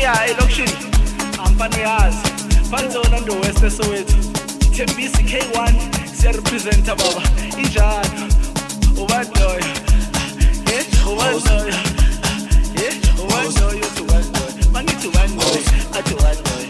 yeah elokishini ampane yazi phansi Orlando West Soweto Thembisi K1 siyarepresenta baba injalo ubanoyo ubanoyo ubanoyo to ubanoyo mangithi ubanoyo athi ubanoyo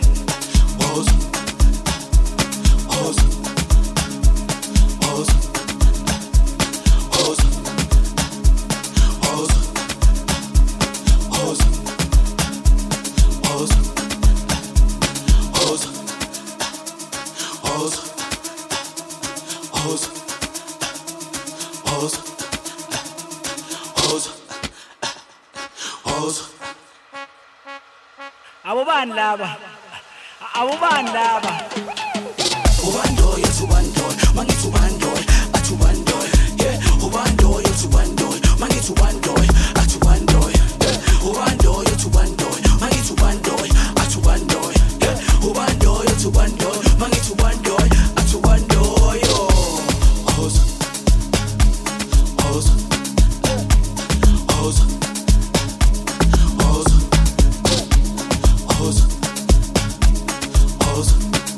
Awubani laba ubandoyo to bandoy mangithi ubandoy athi ubandoy yeah ubandoyo to bandoy mangithi ubandoy athi ubandoy yeah ubandoyo to bandoy mangithi ubandoy athi ubandoy yeah ubandoyo to bandoy mangithi ubandoy athi ubandoy hoza hoza hoza hoza hoza hoza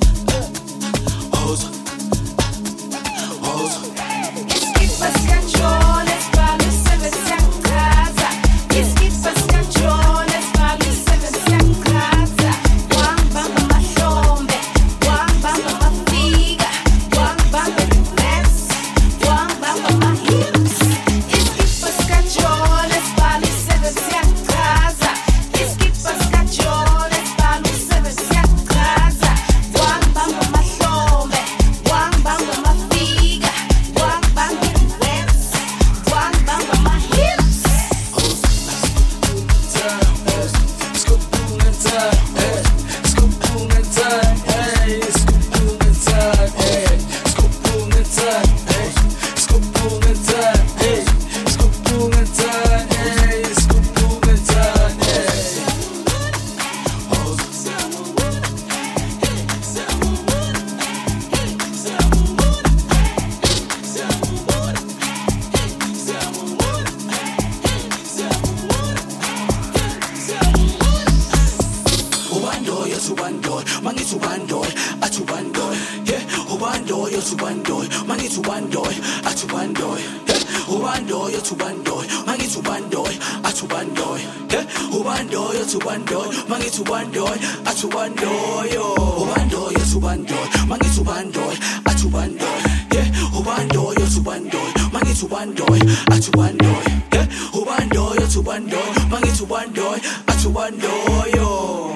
hoza hoza Esquipas canciones para los seres en casa. Esquipas canciones para los seres en casa. Juan bamba machombe, Juan bamba mafiga, Juan bamba reverse, Juan bamba mahips. Esquipas canciones para los seres en casa. Esquipas canciones para los seres en casa. Juan bamba machombe, Juan bamba mafiga, Juan bamba reverse, Juan bamba mahips. ubandoyo to bandoy mangithi ubandoy athi ubandoy yeah ubandoyo to bandoy mangithi ubandoy athi ubandoy yeah ubandoyo to bandoy mangithi ubandoy athi ubandoy yeah ubandoyo to bandoy mangithi ubandoy athi ubandoy ubandoyo to bandoy mangithi ubandoy athi ubandoy yeah ubandoyo to bandoy mangithi ubandoy athi ubandoy yeah ubandoyo to bandoy mangithi ubandoy athi ubandoy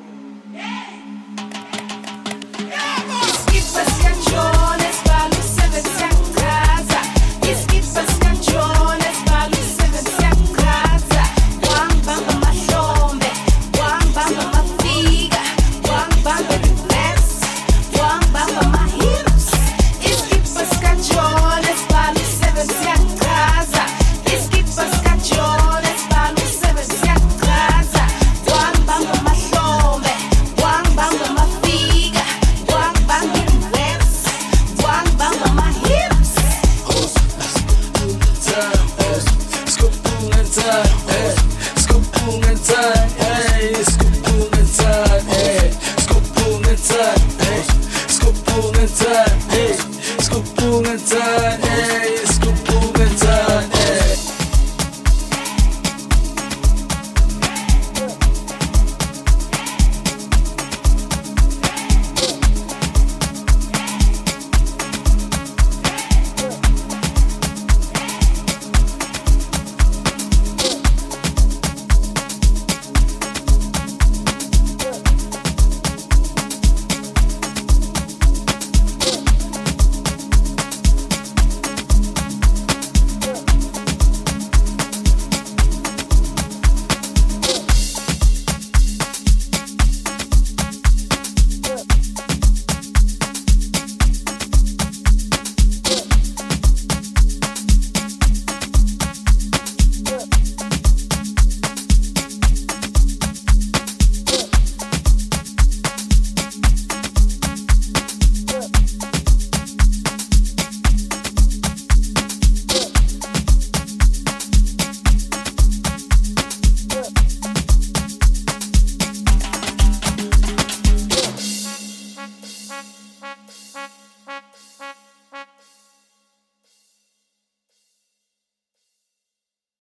Esquipas canciones para los seres en casa. Esquipas canciones para los seres en casa. Juan bamba machombe, Juan bamba mafiga, Juan bamba reverse, Juan bamba mahips. Esquipas canciones para los seres en casa. Esquipas canciones para los seres en casa. Juan bamba machombe, Juan bamba mafiga, Juan bamba reverse, Juan bamba mahips. Scoop boom and time.